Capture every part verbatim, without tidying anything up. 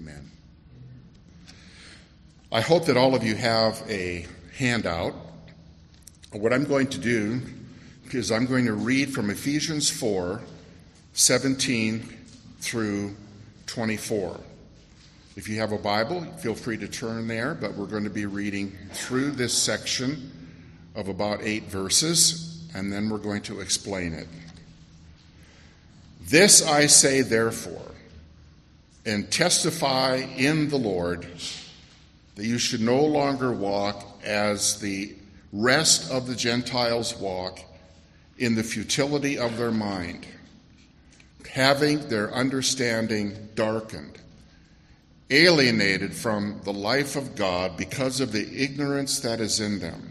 Amen. I hope that all of you have a handout. What I'm going to do is I'm going to read from Ephesians four, seventeen through twenty-four. If you have a Bible, feel free to turn there, but we're going to be reading through this section of about eight verses, and then we're going to explain it. This I say, therefore, and testify in the Lord, that you should no longer walk as the rest of the Gentiles walk, in the futility of their mind, having their understanding darkened, alienated from the life of God because of the ignorance that is in them,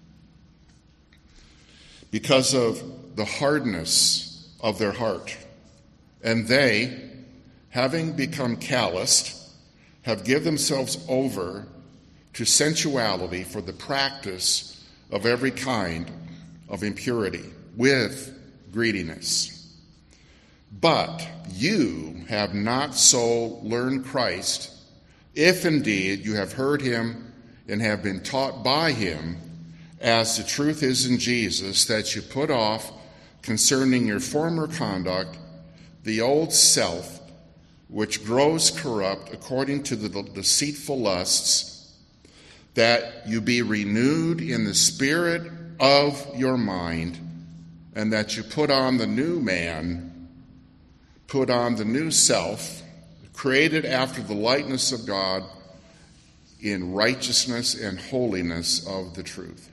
because of the hardness of their heart. And they, having become calloused, have given themselves over to sensuality for the practice of every kind of impurity with greediness. But you have not so learned Christ, if indeed you have heard him and have been taught by him, as the truth is in Jesus, that you put off concerning your former conduct the old self, which grows corrupt according to the deceitful lusts, that you be renewed in the spirit of your mind, and that you put on the new man, put on the new self, created after the likeness of God in righteousness and holiness of the truth.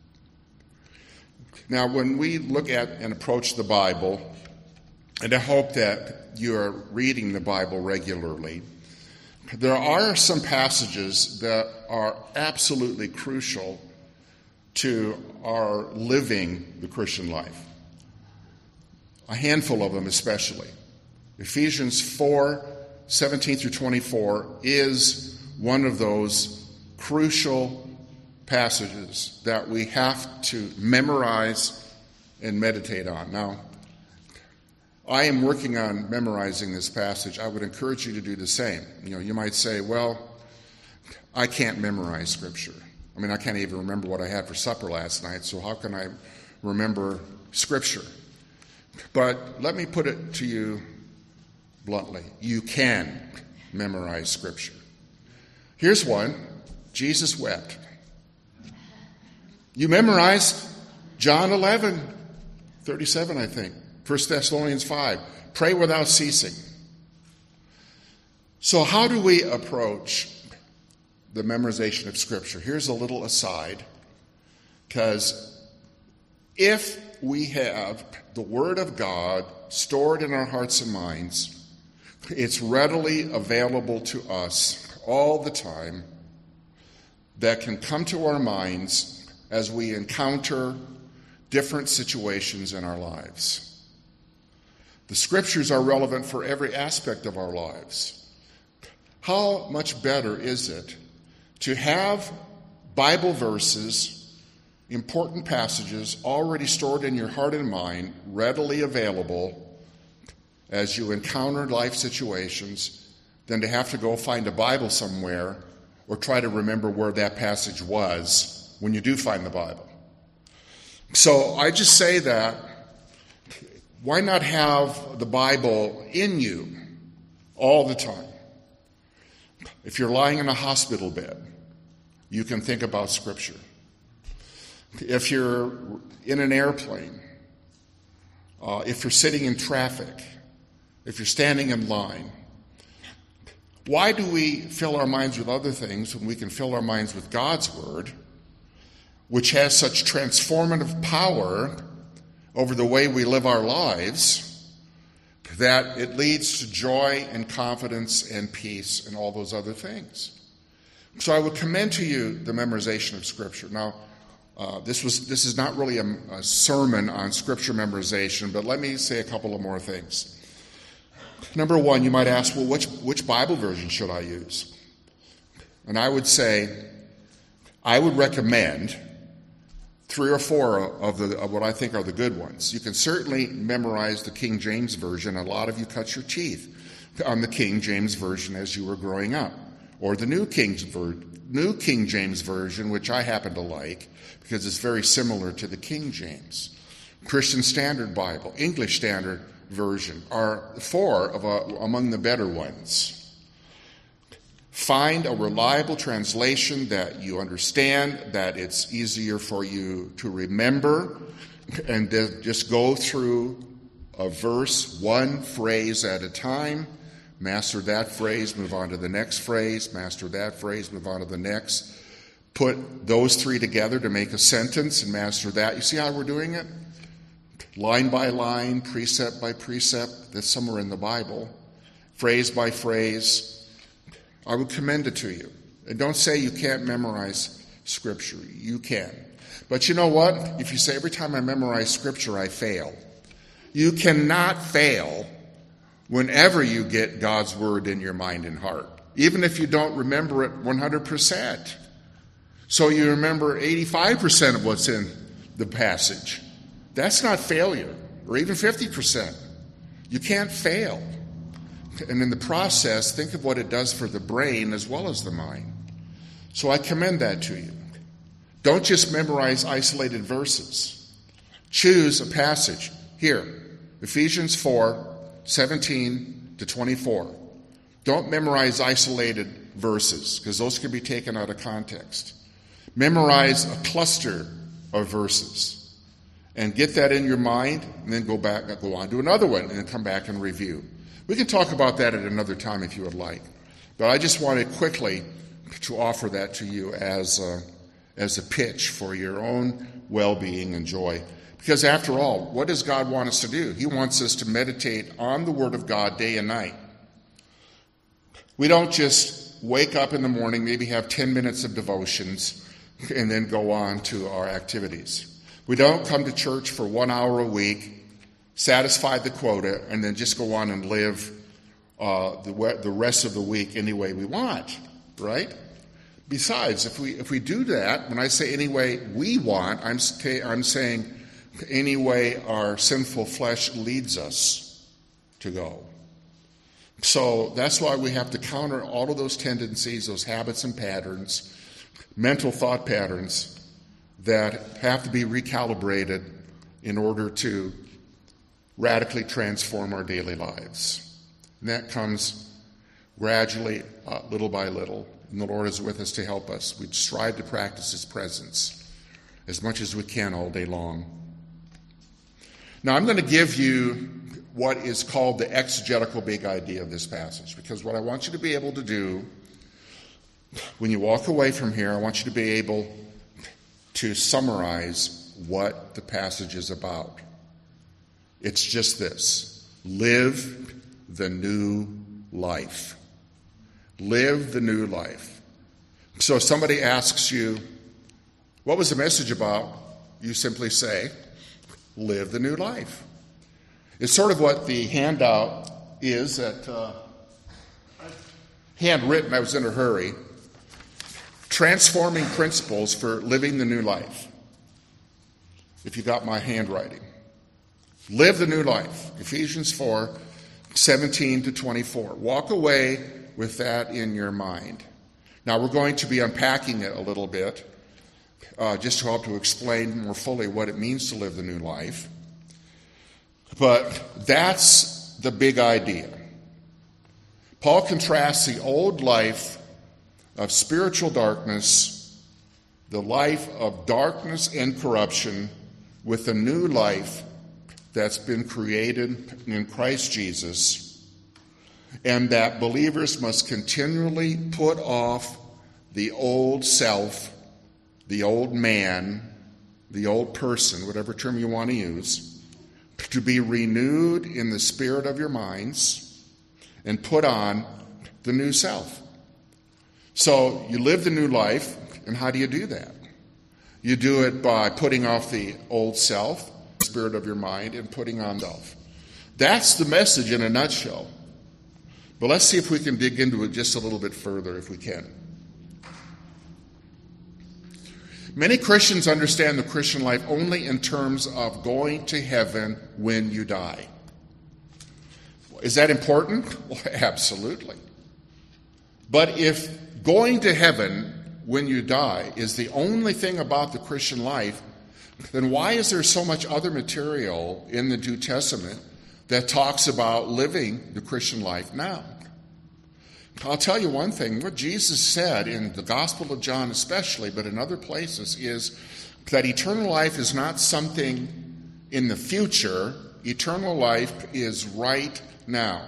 Now, when we look at and approach the Bible, and I hope that you are reading the Bible regularly, there are some passages that are absolutely crucial to our living the Christian life. A handful of them especially. Ephesians four, seventeen through twenty-four is one of those crucial passages that we have to memorize and meditate on. Now, I am working on memorizing this passage. I would encourage you to do the same. You know, you might say, well, I can't memorize Scripture. I mean, I can't even remember what I had for supper last night, so how can I remember Scripture? But let me put it to you bluntly. You can memorize Scripture. Here's one. Jesus wept. You memorized John eleven, thirty-seven, I think. First Thessalonians five. Pray without ceasing. So how do we approach the memorization of Scripture? Here's a little aside, because if we have the Word of God stored in our hearts and minds, it's readily available to us all the time, that can come to our minds as we encounter different situations in our lives. The Scriptures are relevant for every aspect of our lives. How much better is it to have Bible verses, important passages already stored in your heart and mind, readily available as you encounter life situations, than to have to go find a Bible somewhere or try to remember where that passage was when you do find the Bible. So I just say that, why not have the Bible in you all the time? If you're lying in a hospital bed, you can think about Scripture. If you're in an airplane, uh, if you're sitting in traffic, if you're standing in line, why do we fill our minds with other things when we can fill our minds with God's Word, which has such transformative power over the way we live our lives, that it leads to joy and confidence and peace and all those other things? So I would commend to you the memorization of Scripture. Now, uh, this was this is not really a, a sermon on Scripture memorization, but let me say a couple of more things. Number one, you might ask, well, which, which Bible version should I use? And I would say, I would recommend three or four of, the, of what I think are the good ones. You can certainly memorize the King James Version. A lot of you cut your teeth on the King James Version as you were growing up, or the New King, Ver- New King James Version, which I happen to like because it's very similar to the King James. Christian Standard Bible, English Standard Version are four of a, among the better ones. Find a reliable translation that you understand, that it's easier for you to remember, and just go through a verse, one phrase at a time. Master that phrase, move on to the next phrase, master that phrase, move on to the next. Put those three together to make a sentence and master that. You see how we're doing it? Line by line, precept by precept. That's somewhere in the Bible. Phrase by phrase. I would commend it to you. And don't say you can't memorize Scripture. You can. But you know what? If you say every time I memorize Scripture, I fail. You cannot fail whenever you get God's Word in your mind and heart, even if you don't remember it one hundred percent. So you remember eighty-five percent of what's in the passage. That's not failure, or even fifty percent. You can't fail. And in the process, think of what it does for the brain as well as the mind. So I commend that to you. Don't just memorize isolated verses. Choose a passage. Here, Ephesians four, seventeen to twenty-four. Don't memorize isolated verses, because those can be taken out of context. Memorize a cluster of verses and get that in your mind, and then go back, go on to another one, and then come back and review. We can talk about that at another time if you would like. But I just wanted quickly to offer that to you as a, as a pitch for your own well-being and joy. Because after all, what does God want us to do? He wants us to meditate on the Word of God day and night. We don't just wake up in the morning, maybe have ten minutes of devotions, and then go on to our activities. We don't come to church for one hour a week, satisfy the quota, and then just go on and live uh, the, the rest of the week any way we want, right? Besides, if we if we do that, when I say any way we want, I'm, I'm saying any way our sinful flesh leads us to go. So that's why we have to counter all of those tendencies, those habits and patterns, mental thought patterns that have to be recalibrated in order to radically transform our daily lives. And that comes gradually, uh, little by little. And the Lord is with us to help us. We strive to practice His presence as much as we can all day long. Now, I'm going to give you what is called the exegetical big idea of this passage, because what I want you to be able to do when you walk away from here, I want you to be able to summarize what the passage is about. It's just this: live the new life. Live the new life. So if somebody asks you, what was the message about? You simply say, live the new life. It's sort of what the handout is that uh, handwritten. I was in a hurry. Transforming principles for living the new life. If you got my handwriting. Live the new life. Ephesians four, seventeen to twenty-four. Walk away with that in your mind. Now we're going to be unpacking it a little bit, uh, just to help to explain more fully what it means to live the new life. But that's the big idea. Paul contrasts the old life of spiritual darkness, the life of darkness and corruption, with a new life that's been created in Christ Jesus, and that believers must continually put off the old self, the old man, the old person, whatever term you want to use, to be renewed in the spirit of your minds and put on the new self. So you live the new life, and how do you do that? You do it by putting off the old self, the spirit of your mind, and putting on self. That's the message in a nutshell. But let's see if we can dig into it just a little bit further, if we can. Many Christians understand the Christian life only in terms of going to heaven when you die. Is that important? Well, absolutely. But if going to heaven when you die is the only thing about the Christian life, then why is there so much other material in the New Testament that talks about living the Christian life now? I'll tell you one thing. What Jesus said in the Gospel of John especially, but in other places, is that eternal life is not something in the future. Eternal life is right now.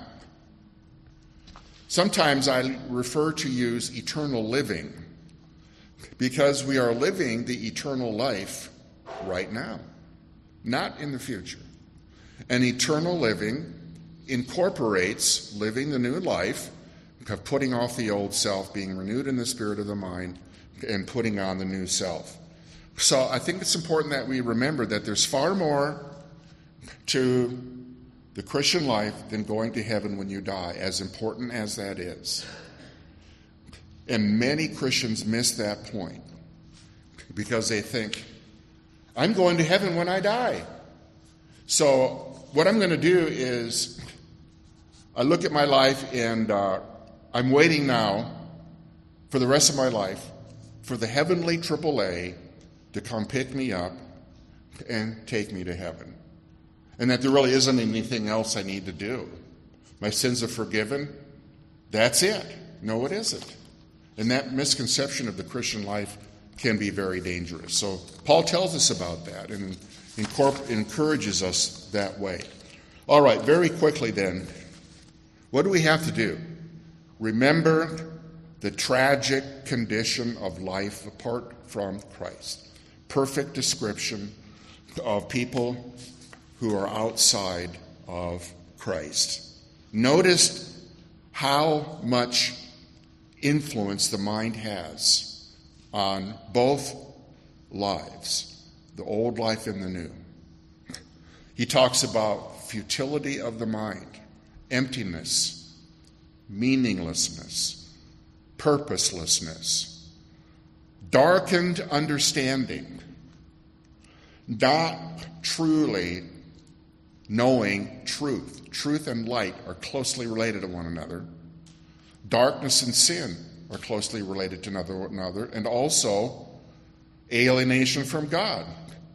Sometimes I refer to use eternal living because we are living the eternal life right now, not in the future. And eternal living incorporates living the new life, of putting off the old self, being renewed in the spirit of the mind, and putting on the new self. So I think it's important that we remember that there's far more to the Christian life than going to heaven when you die, as important as that is. And many Christians miss that point because they think, I'm going to heaven when I die. So what I'm going to do is I look at my life and uh, I'm waiting now for the rest of my life for the heavenly triple A to come pick me up and take me to heaven. And that there really isn't anything else I need to do. My sins are forgiven. That's it. No, it isn't. And that misconception of the Christian life can be very dangerous. So Paul tells us about that and incorpor- encourages us that way. All right, very quickly then, what do we have to do? Remember the tragic condition of life apart from Christ. Perfect description of people who are outside of Christ. Notice how much influence the mind has on both lives, the old life and the new. He talks about futility of the mind, emptiness, meaninglessness, purposelessness, darkened understanding, not truly knowing truth. Truth and light are closely related to one another. Darkness and sin are closely related to one another, and also alienation from God,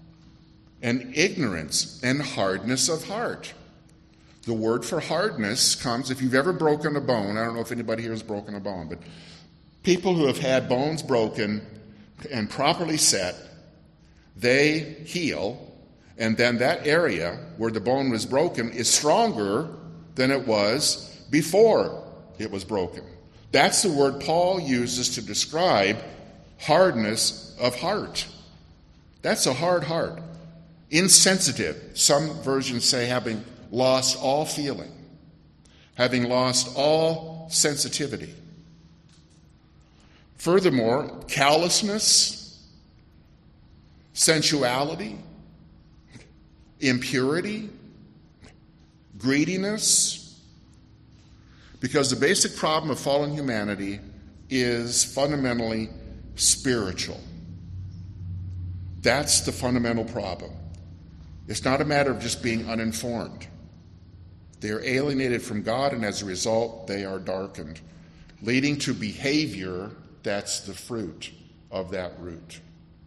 and ignorance and hardness of heart. The word for hardness comes, if you've ever broken a bone, I don't know if anybody here has broken a bone, but people who have had bones broken and properly set, they heal, and then that area where the bone was broken is stronger than it was before it was broken. That's the word Paul uses to describe hardness of heart. That's a hard heart. Insensitive. Some versions say having lost all feeling, having lost all sensitivity. Furthermore, callousness, sensuality, impurity, greediness, because the basic problem of fallen humanity is fundamentally spiritual. That's the fundamental problem. It's not a matter of just being uninformed. They are alienated from God, and as a result, they are darkened, leading to behavior that's the fruit of that root.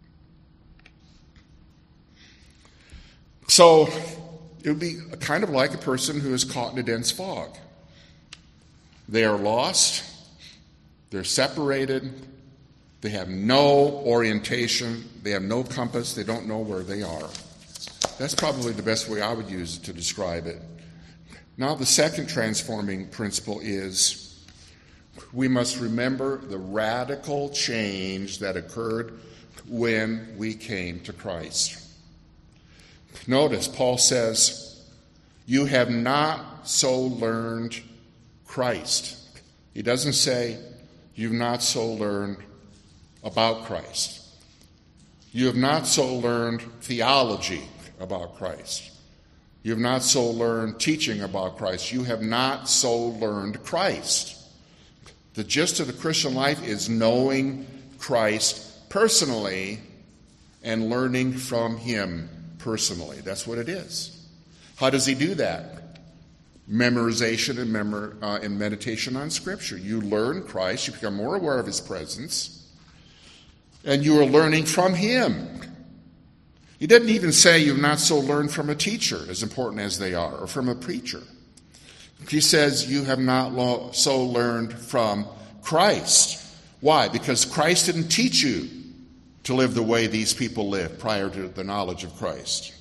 So it would be kind of like a person who is caught in a dense fog. They are lost, they're separated, they have no orientation, they have no compass, they don't know where they are. That's probably the best way I would use it to describe it. Now, the second transforming principle is we must remember the radical change that occurred when we came to Christ. Notice, Paul says, you have not so learned Christ. He doesn't say, you've not so learned about Christ. You have not so learned theology about Christ. You have not so learned teaching about Christ. You have not so learned Christ. The gist of the Christian life is knowing Christ personally and learning from him personally. That's what it is. How does he do that? memorization and, memor, uh, and meditation on Scripture. You learn Christ, you become more aware of his presence, and you are learning from him. He didn't even say you've not so learned from a teacher, as important as they are, or from a preacher. He says you have not lo- so learned from Christ. Why? Because Christ didn't teach you to live the way these people lived prior to the knowledge of Christ.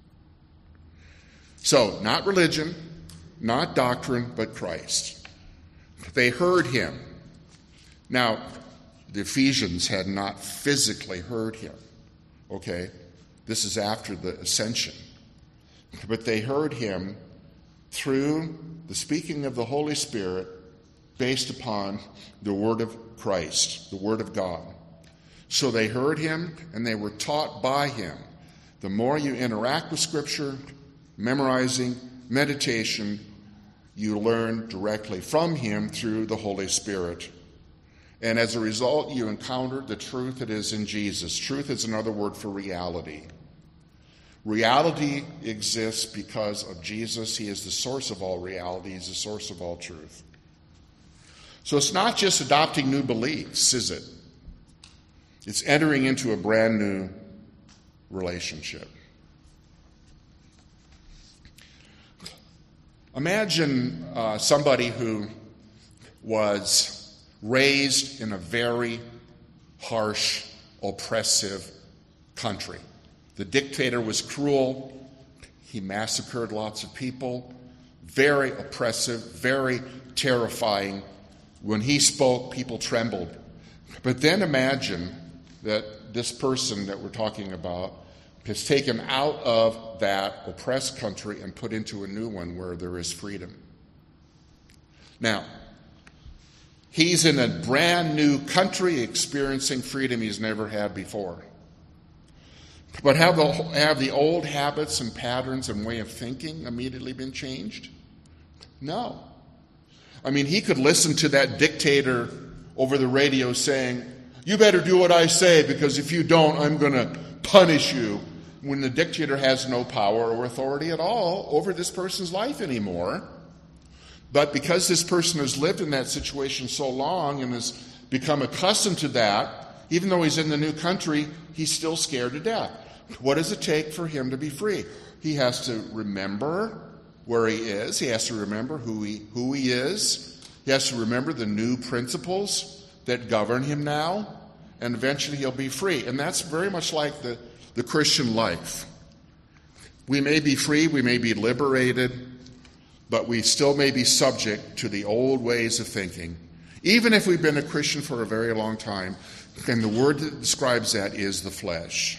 So, not religion, not doctrine, but Christ. They heard him. Now, the Ephesians had not physically heard him. Okay? This is after the ascension. But they heard him through the speaking of the Holy Spirit based upon the word of Christ, the word of God. So they heard him and they were taught by him. The more you interact with Scripture, memorizing, meditation, you learn directly from him through the Holy Spirit. And as a result, you encounter the truth that is in Jesus. Truth is another word for reality. Reality exists because of Jesus. He is the source of all reality. He's the source of all truth. So it's not just adopting new beliefs, is it? It's entering into a brand new relationship. Imagine uh, somebody who was raised in a very harsh, oppressive country. The dictator was cruel. He massacred lots of people. Very oppressive, very terrifying. When he spoke, people trembled. But then imagine that this person that we're talking about is taken out of that oppressed country and put into a new one where there is freedom. Now, he's in a brand new country experiencing freedom he's never had before. But have the, have the old habits and patterns and way of thinking immediately been changed? No. I mean, he could listen to that dictator over the radio saying, "You better do what I say, because if you don't, I'm going to punish you," when the dictator has no power or authority at all over this person's life anymore. But because this person has lived in that situation so long and has become accustomed to that, even though he's in the new country, he's still scared to death. What does it take for him to be free? He has to remember where he is. He has to remember who he, who he is. He has to remember the new principles that govern him now. And eventually he'll be free. And that's very much like the, the Christian life. We may be free, we may be liberated, but we still may be subject to the old ways of thinking. Even if we've been a Christian for a very long time, and the word that describes that is the flesh.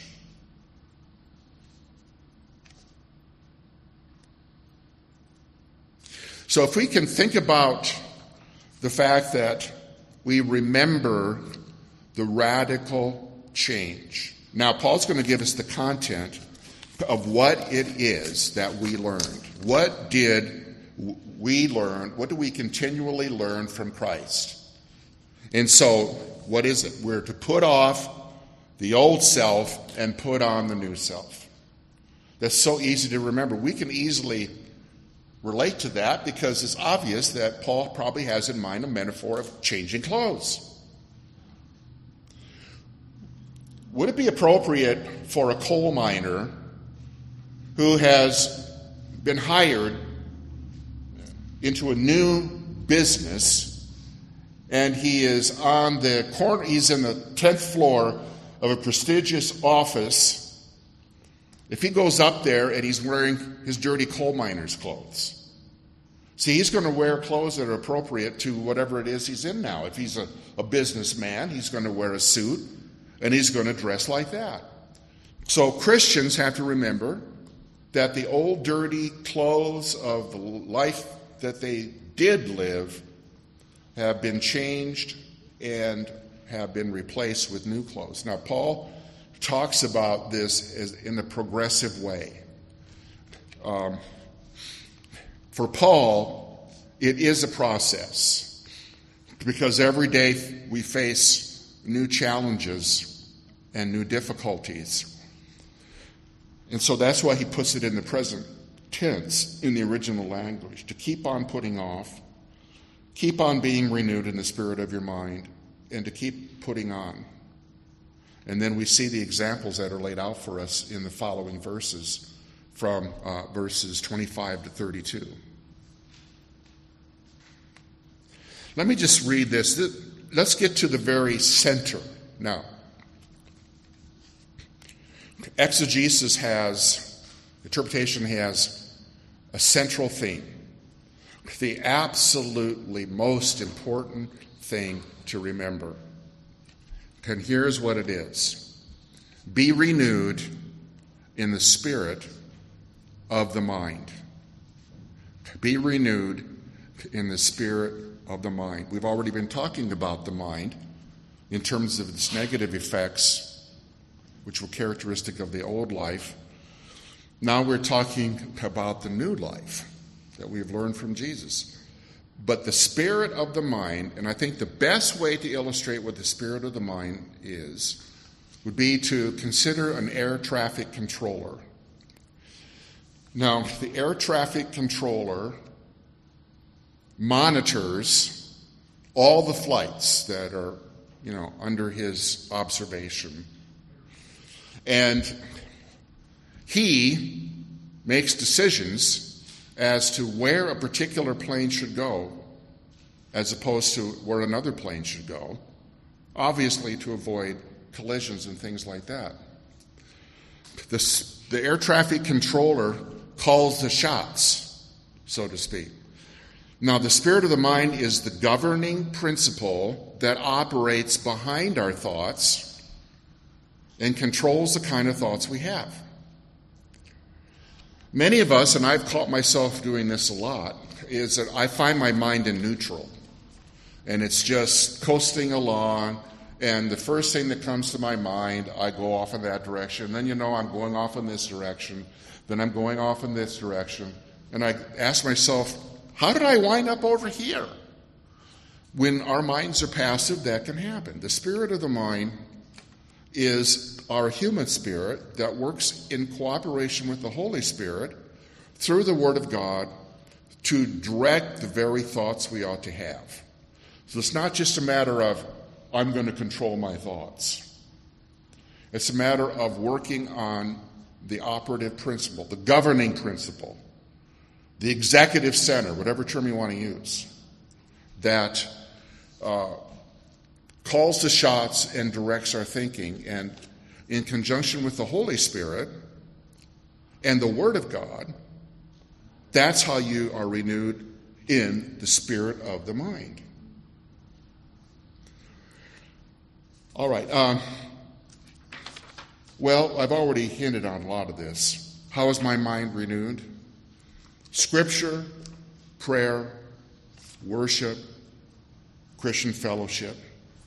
So if we can think about the fact that we remember the radical change. Now, Paul's going to give us the content of what it is that we learned. What did we learn? What do we continually learn from Christ? And so, what is it? We're to put off the old self and put on the new self. That's so easy to remember. We can easily relate to that because it's obvious that Paul probably has in mind a metaphor of changing clothes. Would it be appropriate for a coal miner who has been hired into a new business, and he is on the corner, he's in the tenth floor of a prestigious office, if he goes up there and he's wearing his dirty coal miner's clothes? See, he's going to wear clothes that are appropriate to whatever it is he's in now. If he's a, a businessman, he's going to wear a suit, and he's going to dress like that. So Christians have to remember that the old dirty clothes of the life that they did live have been changed and have been replaced with new clothes. Now, Paul talks about this as in a progressive way. Um, for Paul, it is a process because every day we face new challenges and new difficulties. And so that's why he puts it in the present tense in the original language, to keep on putting off, keep on being renewed in the spirit of your mind, and to keep putting on. And then we see the examples that are laid out for us in the following verses, from uh, verses twenty-five to thirty-two. Let me just read this. Let's get to the very center now. Exegesis has, interpretation has a central theme. The absolutely most important thing to remember. And here's what it is. Be renewed in the spirit of the mind. Be renewed in the spirit of the mind. We've already been talking about the mind in terms of its negative effects, which were characteristic of the old life. Now we're talking about the new life that we've learned from Jesus. But the spirit of the mind, and I think the best way to illustrate what the spirit of the mind is, would be to consider an air traffic controller. Now, the air traffic controller monitors all the flights that are, you know, under his observation. And he makes decisions as to where a particular plane should go as opposed to where another plane should go, obviously to avoid collisions and things like that. The, the air traffic controller calls the shots, so to speak. Now, the spirit of the mind is the governing principle that operates behind our thoughts and controls the kind of thoughts we have. Many of us, and I've caught myself doing this a lot, is that I find my mind in neutral. And it's just coasting along, and the first thing that comes to my mind, I go off in that direction. Then, you know, I'm going off in this direction. Then I'm going off in this direction. And I ask myself, how did I wind up over here? When our minds are passive, that can happen. The spirit of the mind is our human spirit that works in cooperation with the Holy Spirit through the Word of God to direct the very thoughts we ought to have. So it's not just a matter of, I'm going to control my thoughts. It's a matter of working on the operative principle, the governing principle, the executive center, whatever term you want to use, that uh, calls the shots and directs our thinking. And in conjunction with the Holy Spirit and the Word of God, that's how you are renewed in the spirit of the mind. All right. Um, well, I've already hinted on a lot of this. How is my mind renewed? Scripture, prayer, worship, Christian fellowship.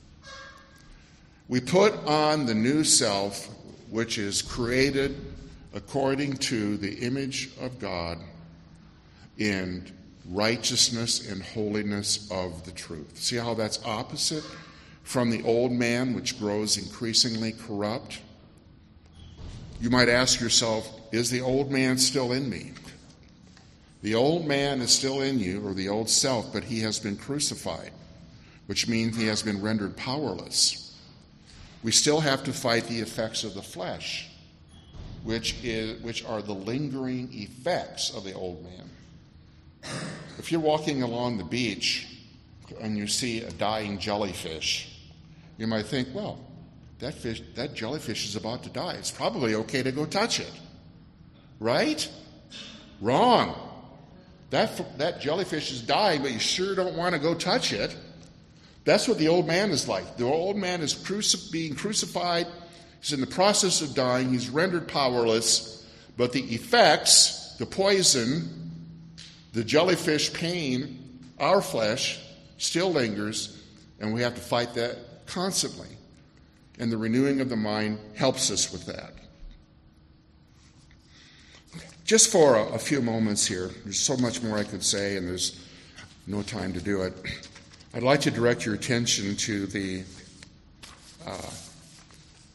We put on the new self, which is created according to the image of God in righteousness and holiness of the truth. See how that's opposite from the old man, which grows increasingly corrupt? You might ask yourself, is the old man still in me? The old man is still in you, or the old self, but he has been crucified, which means he has been rendered powerless. We still have to fight the effects of the flesh, which is which are the lingering effects of the old man. If you're walking along the beach and you see a dying jellyfish, you might think, well, that fish, that jellyfish is about to die. It's probably okay to go touch it. Right? Wrong. That, that jellyfish is dying, but you sure don't want to go touch it. That's what the old man is like. The old man is cruci- being crucified. He's in the process of dying. He's rendered powerless. But the effects, the poison, the jellyfish pain, our flesh, still lingers, and we have to fight that constantly. And the renewing of the mind helps us with that. Just for a, a few moments here, there's so much more I could say, and there's no time to do it. I'd like to direct your attention to the uh,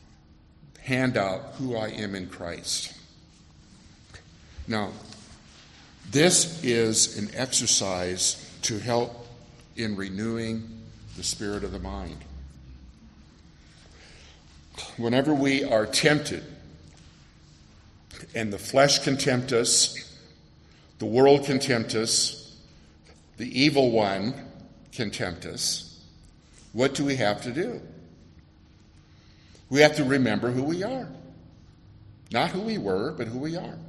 handout, Who I Am in Christ. Now, This is an exercise to help in renewing the spirit of the mind. Whenever we are tempted, and the flesh can tempt us, the world can tempt us, the evil one can tempt us, what do we have to do? We have to remember who we are. Not who we were, but who we are.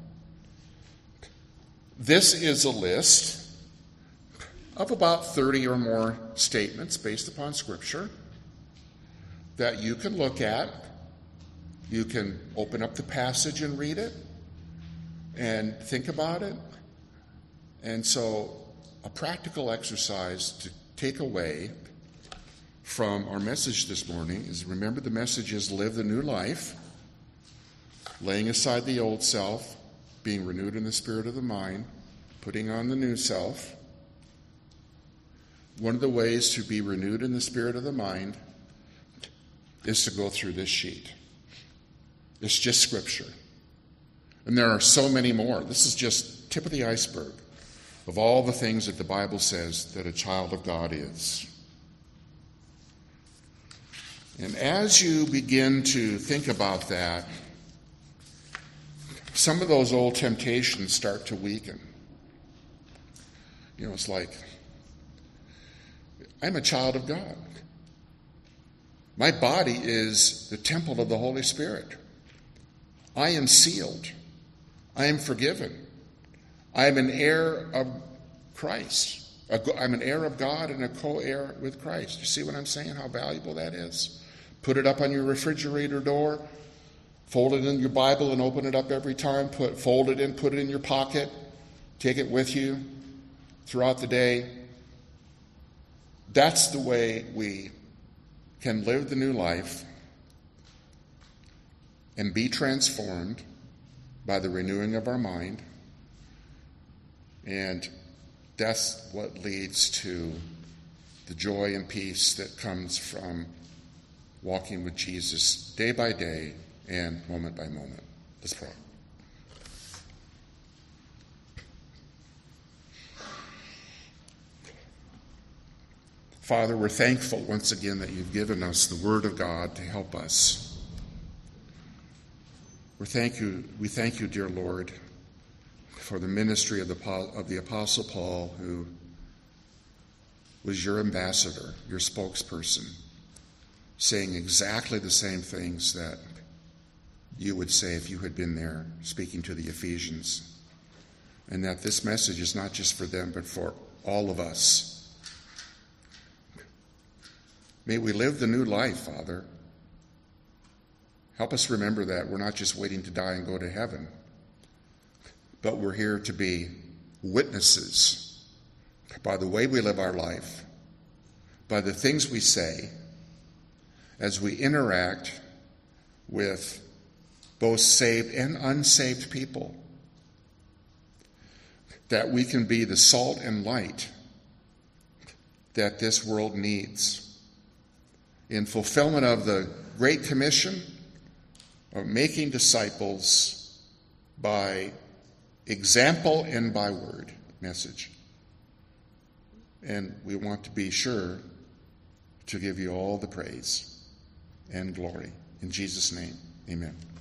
This is a list of about thirty or more statements based upon Scripture that you can look at. You can open up the passage and read it and think about it. And so a practical exercise to take away from our message this morning is, remember, the message is live the new life, laying aside the old self, being renewed in the spirit of the mind, putting on the new self. One of the ways to be renewed in the spirit of the mind is to go through this sheet. It's just Scripture. And there are so many more. This is just tip of the iceberg of all the things that the Bible says that a child of God is. And as you begin to think about that, some of those old temptations start to weaken. You know, it's like, I'm a child of God. My body is the temple of the Holy Spirit. I am sealed. I am forgiven. I am an heir of Christ. I'm an heir of God and a co-heir with Christ. You see what I'm saying? How valuable that is? Put it up on your refrigerator door. Fold it in your Bible and open it up every time. Put, fold it in, put it in your pocket. Take it with you throughout the day. That's the way we can live the new life and be transformed by the renewing of our mind. And that's what leads to the joy and peace that comes from walking with Jesus day by day and moment by moment. Let's pray. Father, we're thankful once again that you've given us the Word of God to help us. We thank you, we thank you, dear Lord, for the ministry of the, of the Apostle Paul, who was your ambassador, your spokesperson, saying exactly the same things that you would say if you had been there speaking to the Ephesians. And that this message is not just for them, but for all of us. May we live the new life, Father. Help us remember that we're not just waiting to die and go to heaven, but we're here to be witnesses by the way we live our life, by the things we say, as we interact with both saved and unsaved people, that we can be the salt and light that this world needs in fulfillment of the Great Commission of making disciples by example and by word message. And we want to be sure to give you all the praise and glory. In Jesus' name, amen.